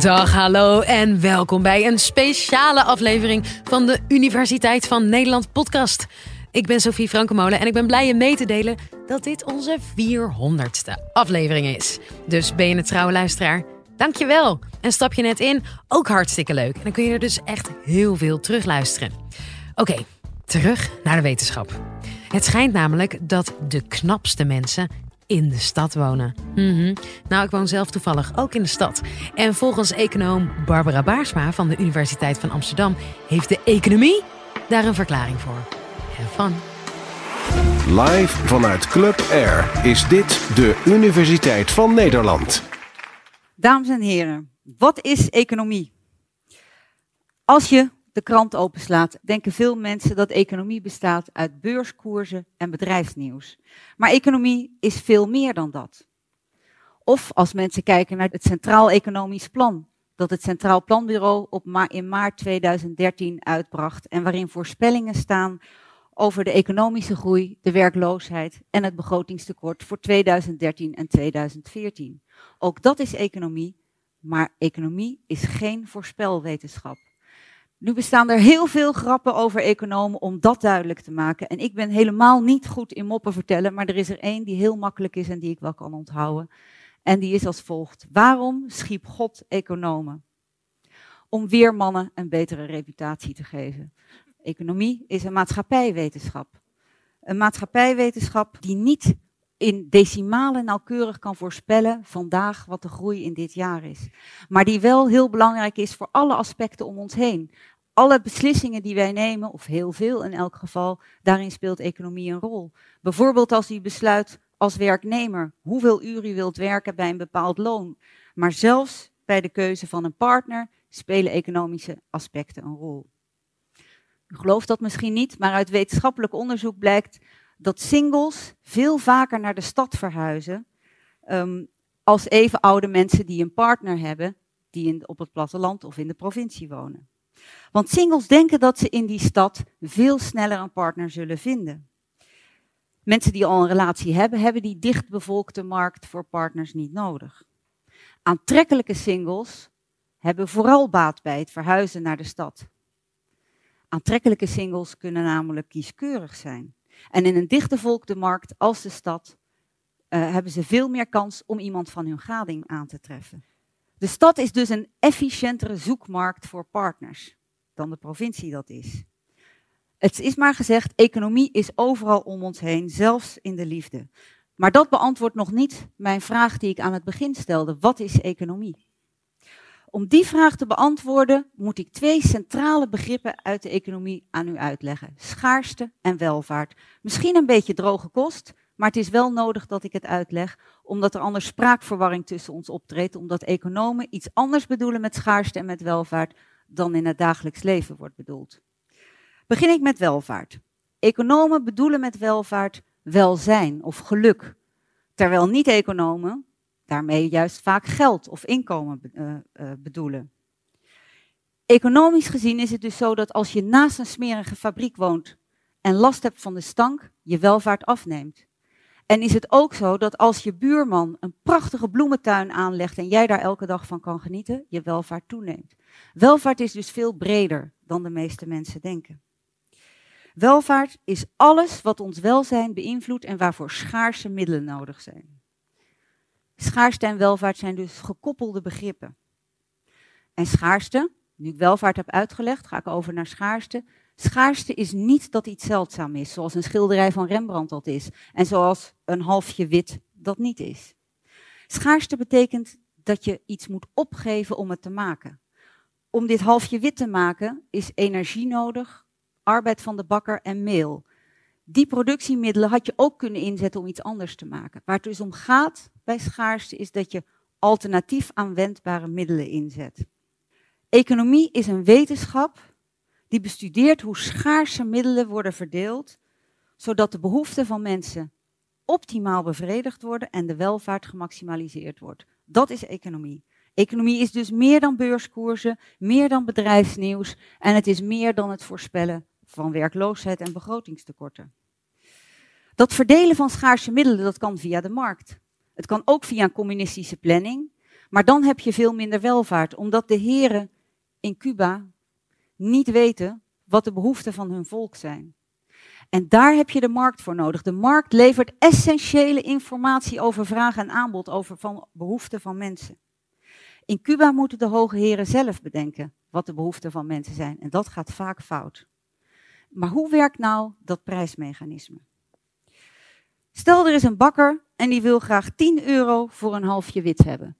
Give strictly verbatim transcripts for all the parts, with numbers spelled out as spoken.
Dag, hallo en welkom bij een speciale aflevering van de Universiteit van Nederland podcast. Ik ben Sophie Frankemolen en ik ben blij je mee te delen dat dit onze vierhonderdste aflevering is. Dus ben je een trouwe luisteraar? Dankjewel. En stap je net in? Ook hartstikke leuk. En dan kun je er dus echt heel veel terugluisteren. Oké, okay, terug naar de wetenschap. Het schijnt namelijk dat de knapste mensen in de stad wonen. Mm-hmm. Nou, ik woon zelf toevallig ook in de stad. En volgens econoom Barbara Baarsma van de Universiteit van Amsterdam heeft de economie daar een verklaring voor. Have fun. Live vanuit Club Air is dit de Universiteit van Nederland. Dames en heren, wat is economie? Als je de krant openslaat, denken veel mensen dat economie bestaat uit beurskoersen en bedrijfsnieuws. Maar economie is veel meer dan dat. Of als mensen kijken naar het Centraal Economisch Plan, dat het Centraal Planbureau op ma- in maart tweeduizend dertien uitbracht en waarin voorspellingen staan over de economische groei, de werkloosheid en het begrotingstekort voor tweeduizend dertien en tweeduizend veertien. Ook dat is economie, maar economie is geen voorspelwetenschap. Nu bestaan er heel veel grappen over economen om dat duidelijk te maken. En ik ben helemaal niet goed in moppen vertellen, maar er is er één die heel makkelijk is en die ik wel kan onthouden. En die is als volgt. Waarom schiep God economen? Om weermannen een betere reputatie te geven. Economie is een maatschappijwetenschap. Een maatschappijwetenschap die niet in decimalen nauwkeurig kan voorspellen vandaag wat de groei in dit jaar is. Maar die wel heel belangrijk is voor alle aspecten om ons heen. Alle beslissingen die wij nemen, of heel veel in elk geval, daarin speelt economie een rol. Bijvoorbeeld als u besluit als werknemer hoeveel uur u wilt werken bij een bepaald loon. Maar zelfs bij de keuze van een partner spelen economische aspecten een rol. U gelooft dat misschien niet, maar uit wetenschappelijk onderzoek blijkt dat singles veel vaker naar de stad verhuizen um, als even oude mensen die een partner hebben die in, op het platteland of in de provincie wonen. Want singles denken dat ze in die stad veel sneller een partner zullen vinden. Mensen die al een relatie hebben, hebben die dichtbevolkte markt voor partners niet nodig. Aantrekkelijke singles hebben vooral baat bij het verhuizen naar de stad. Aantrekkelijke singles kunnen namelijk kieskeurig zijn. En in een dichtbevolkte markt als de stad uh, hebben ze veel meer kans om iemand van hun gading aan te treffen. De stad is dus een efficiëntere zoekmarkt voor partners dan de provincie dat is. Het is maar gezegd, economie is overal om ons heen, zelfs in de liefde. Maar dat beantwoordt nog niet mijn vraag die ik aan het begin stelde. Wat is economie? Om die vraag te beantwoorden moet ik twee centrale begrippen uit de economie aan u uitleggen. Schaarste en welvaart. Misschien een beetje droge kost, maar het is wel nodig dat ik het uitleg, omdat er anders spraakverwarring tussen ons optreedt, omdat economen iets anders bedoelen met schaarste en met welvaart dan in het dagelijks leven wordt bedoeld. Begin ik met welvaart. Economen bedoelen met welvaart welzijn of geluk, terwijl niet-economen daarmee juist vaak geld of inkomen uh, uh, bedoelen. Economisch gezien is het dus zo dat als je naast een smerige fabriek woont en last hebt van de stank, je welvaart afneemt. En is het ook zo dat als je buurman een prachtige bloementuin aanlegt en jij daar elke dag van kan genieten, je welvaart toeneemt. Welvaart is dus veel breder dan de meeste mensen denken. Welvaart is alles wat ons welzijn beïnvloedt en waarvoor schaarse middelen nodig zijn. Schaarste en welvaart zijn dus gekoppelde begrippen. En schaarste, nu ik welvaart heb uitgelegd, ga ik over naar schaarste. Schaarste is niet dat iets zeldzaam is, zoals een schilderij van Rembrandt dat is. En zoals een halfje wit dat niet is. Schaarste betekent dat je iets moet opgeven om het te maken. Om dit halfje wit te maken is energie nodig, arbeid van de bakker en meel. Die productiemiddelen had je ook kunnen inzetten om iets anders te maken. Waar het dus om gaat bij schaarste is dat je alternatief aanwendbare middelen inzet. Economie is een wetenschap die bestudeert hoe schaarse middelen worden verdeeld, zodat de behoeften van mensen optimaal bevredigd worden en de welvaart gemaximaliseerd wordt. Dat is economie. Economie is dus meer dan beurskoersen, meer dan bedrijfsnieuws en het is meer dan het voorspellen van werkloosheid en begrotingstekorten. Dat verdelen van schaarse middelen, dat kan via de markt. Het kan ook via een communistische planning, Maar dan heb je veel minder welvaart, omdat de heren in Cuba niet weten wat de behoeften van hun volk zijn. En daar heb je de markt voor nodig. De markt levert essentiële informatie over vraag en aanbod, over van behoeften van mensen. In Cuba moeten de hoge heren zelf bedenken wat de behoeften van mensen zijn. En dat gaat vaak fout. Maar hoe werkt nou dat prijsmechanisme? Stel, er is een bakker en die wil graag tien euro voor een halfje wit hebben.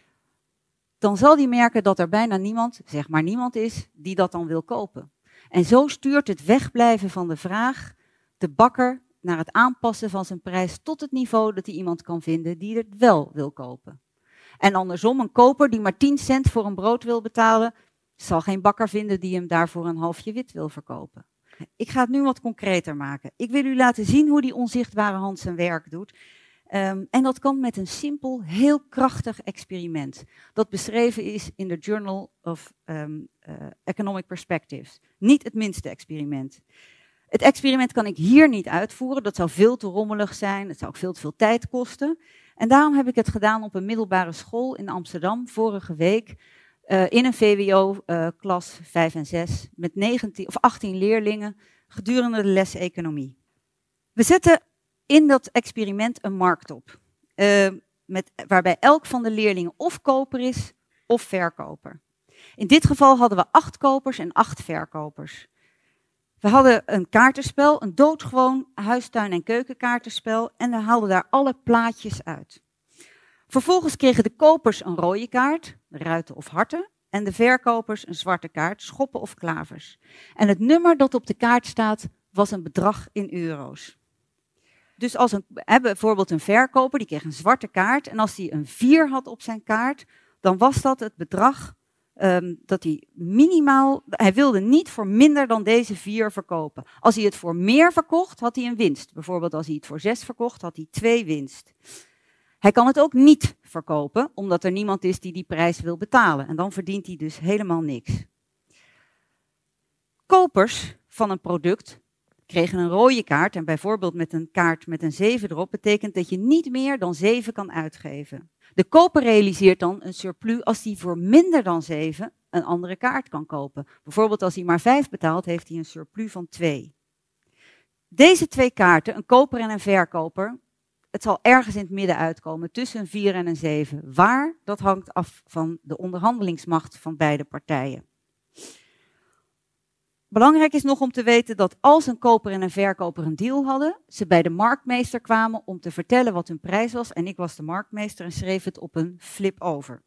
Dan zal die merken dat er bijna niemand, zeg maar niemand is, die dat dan wil kopen. En zo stuurt het wegblijven van de vraag de bakker naar het aanpassen van zijn prijs tot het niveau dat hij iemand kan vinden die het wel wil kopen. En andersom, een koper die maar tien cent voor een brood wil betalen, zal geen bakker vinden die hem daarvoor een halfje wit wil verkopen. Ik ga het nu wat concreter maken. Ik wil u laten zien hoe die onzichtbare hand zijn werk doet. Um, en dat kan met een simpel, heel krachtig experiment. Dat beschreven is in de Journal of um, uh, Economic Perspectives. Niet het minste experiment. Het experiment kan ik hier niet uitvoeren. Dat zou veel te rommelig zijn. Het zou ook veel te veel tijd kosten. En daarom heb ik het gedaan op een middelbare school in Amsterdam vorige week. Uh, in een V W O-klas uh, vijf en zes met negentien of achttien leerlingen gedurende de les economie. We zetten in dat experiment een markt op, uh, met, waarbij elk van de leerlingen of koper is of verkoper. In dit geval hadden we acht kopers en acht verkopers. We hadden een kaartenspel, een doodgewoon huistuin- en keukenkaartenspel en we haalden daar alle plaatjes uit. Vervolgens kregen de kopers een rode kaart, ruiten of harten, en de verkopers een zwarte kaart, schoppen of klavers. En het nummer dat op de kaart staat was een bedrag in euro's. Dus als een, bijvoorbeeld een verkoper, die kreeg een zwarte kaart en als hij een vier had op zijn kaart, dan was dat het bedrag um, dat hij minimaal, hij wilde niet voor minder dan deze vier verkopen. Als hij het voor meer verkocht, had hij een winst. Bijvoorbeeld als hij het voor zes verkocht, had hij twee winst. Hij kan het ook niet verkopen, omdat er niemand is die die prijs wil betalen. En dan verdient hij dus helemaal niks. Kopers van een product kregen een rode kaart. En bijvoorbeeld met een kaart met een zeven erop betekent dat je niet meer dan zeven kan uitgeven. De koper realiseert dan een surplus als hij voor minder dan zeven een andere kaart kan kopen. Bijvoorbeeld als hij maar vijf betaalt, heeft hij een surplus van twee. Deze twee kaarten, een koper en een verkoper, het zal ergens in het midden uitkomen, tussen een vier en een zeven. Waar? Dat hangt af van de onderhandelingsmacht van beide partijen. Belangrijk is nog om te weten dat als een koper en een verkoper een deal hadden, ze bij de marktmeester kwamen om te vertellen wat hun prijs was. En ik was de marktmeester en schreef het op een flip over.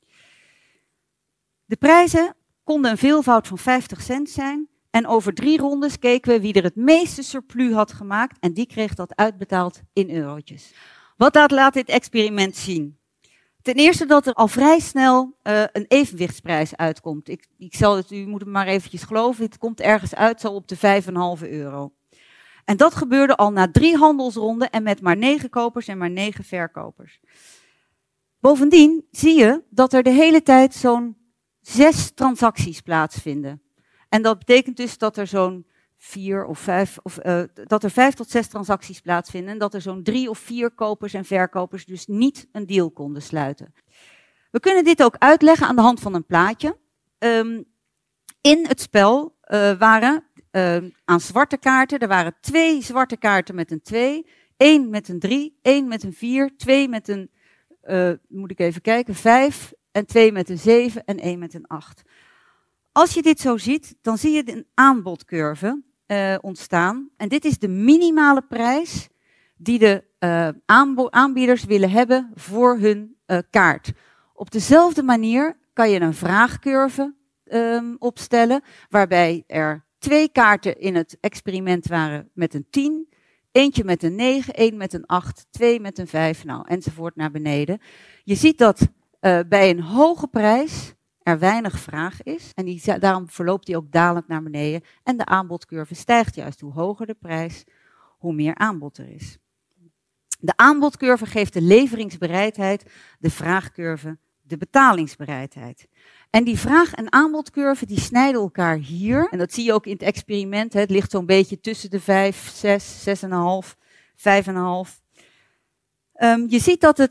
De prijzen konden een veelvoud van vijftig cent zijn. En over drie rondes keken we wie er het meeste surplus had gemaakt en die kreeg dat uitbetaald in eurotjes. Wat laat, laat dit experiment zien? Ten eerste dat er al vrij snel uh, een evenwichtsprijs uitkomt. Ik, ik zal het, u moet het maar eventjes geloven, het komt ergens uit zo op de vijf komma vijf euro. En dat gebeurde al na drie handelsronden en met maar negen kopers en maar negen verkopers. Bovendien zie je dat er de hele tijd zo'n zes transacties plaatsvinden. En dat betekent dus dat er zo'n vier of vijf, of uh, dat er vijf tot zes transacties plaatsvinden en dat er zo'n drie of vier kopers en verkopers dus niet een deal konden sluiten. We kunnen dit ook uitleggen aan de hand van een plaatje. Um, in het spel uh, waren uh, aan zwarte kaarten, er waren twee zwarte kaarten met een twee, één met een drie, één met een vier, twee met een, uh, moet ik even kijken, vijf en twee met een zeven en één met een acht. Als je dit zo ziet, dan zie je een aanbodcurve uh, ontstaan. En dit is de minimale prijs die de uh, aanbo- aanbieders willen hebben voor hun uh, kaart. Op dezelfde manier kan je een vraagcurve um, opstellen, waarbij er twee kaarten in het experiment waren met een tien, eentje met een negen, één met een acht, twee met een vijf, nou, enzovoort naar beneden. Je ziet dat uh, bij een hoge prijs er weinig vraag is en die, daarom verloopt die ook dalend naar beneden. En de aanbodcurve stijgt juist. Hoe hoger de prijs, hoe meer aanbod er is. De aanbodcurve geeft de leveringsbereidheid, de vraagcurve de betalingsbereidheid. En die vraag- en aanbodcurve die snijden elkaar hier. En dat zie je ook in het experiment. Hè. Het ligt zo'n beetje tussen de vijf, zes, zes komma vijf, vijf komma vijf. Um, je ziet dat het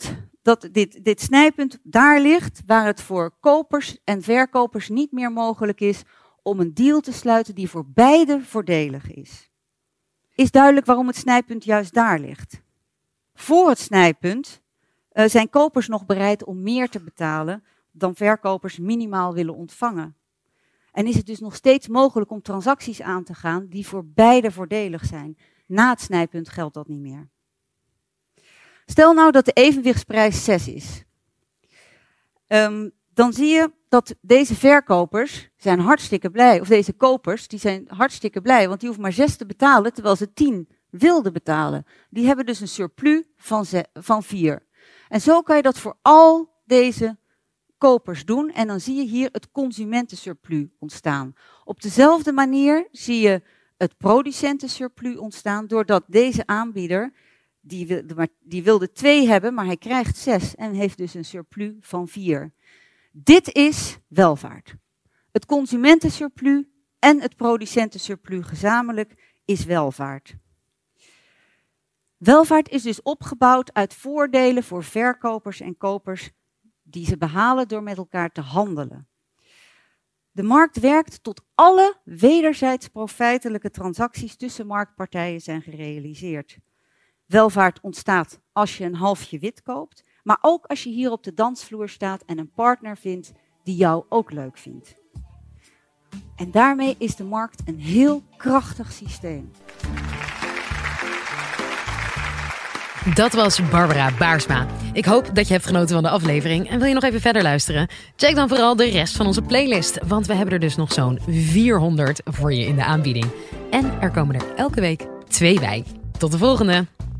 dat dit, dit snijpunt daar ligt waar het voor kopers en verkopers niet meer mogelijk is om een deal te sluiten die voor beide voordelig is. Is duidelijk waarom het snijpunt juist daar ligt. Voor het snijpunt uh, zijn kopers nog bereid om meer te betalen dan verkopers minimaal willen ontvangen. En is het dus nog steeds mogelijk om transacties aan te gaan die voor beide voordelig zijn. Na het snijpunt geldt dat niet meer. Stel nou dat de evenwichtsprijs zes is. Um, dan zie je dat deze verkopers zijn hartstikke blij. Of deze kopers, die zijn hartstikke blij. Want die hoeven maar zes te betalen, terwijl ze tien wilden betalen. Die hebben dus een surplus van, van vier. En zo kan je dat voor al deze kopers doen. En dan zie je hier het consumentensurplus ontstaan. Op dezelfde manier zie je het producentensurplus ontstaan. Doordat deze aanbieder, die, wil, die wilde twee hebben, maar hij krijgt zes. En heeft dus een surplus van vier. Dit is welvaart. Het consumentensurplus en het producentensurplus gezamenlijk is welvaart. Welvaart is dus opgebouwd uit voordelen voor verkopers en kopers die ze behalen door met elkaar te handelen. De markt werkt tot alle wederzijds profijtelijke transacties tussen marktpartijen zijn gerealiseerd. Welvaart ontstaat als je een halfje wit koopt, maar ook als je hier op de dansvloer staat en een partner vindt die jou ook leuk vindt. En daarmee is de markt een heel krachtig systeem. Dat was Barbara Baarsma. Ik hoop dat je hebt genoten van de aflevering. En wil je nog even verder luisteren? Check dan vooral de rest van onze playlist. Want we hebben er dus nog zo'n vierhonderd voor je in de aanbieding. En er komen er elke week twee bij. Tot de volgende!